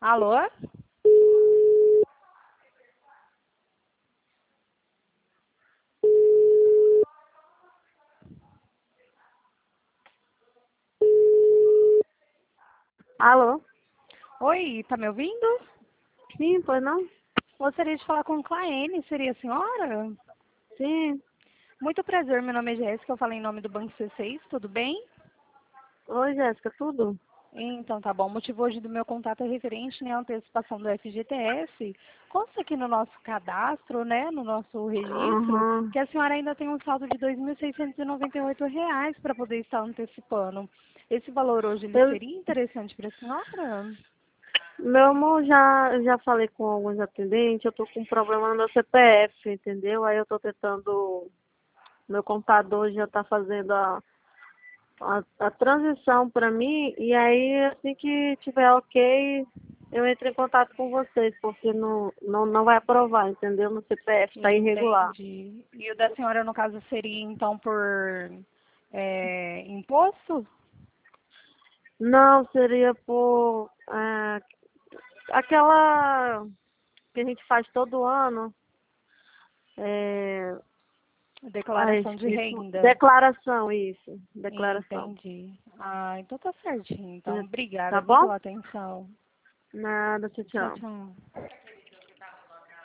Alô? Alô? Oi, tá me ouvindo? Sim, pois não? Gostaria de falar com Claene, seria a senhora? Sim. Muito prazer, meu nome é Jéssica, eu falo em nome do Banco C6, tudo bem? Oi, Jéssica, tudo? Então tá bom, o motivo hoje do meu contato é referente, né, à antecipação do FGTS. Consta aqui no nosso cadastro, né, no nosso registro, Uhum. que a senhora ainda tem um saldo de R$ 2.698 para poder estar antecipando. Esse valor hoje, ele Eu, seria interessante para a senhora? meu amor, já falei com alguns atendentes, eu tô com um problema no meu CPF, entendeu? Aí eu tô tentando, meu computador já tá fazendo a transição para mim, e aí assim que tiver ok, eu entro em contato com vocês, porque não vai aprovar, entendeu? Meu CPF tá irregular. Entendi. E o da senhora, no caso, seria então por imposto? Não, seria por aquela que a gente faz todo ano. É, ai, Declaração de esqueci. renda. Declaração, isso. Declaração. Entendi. Ah, então tá certinho. Então, Tá obrigada, viu, bom? pela atenção. Nada, tchau, Tchau, tchau. tchau.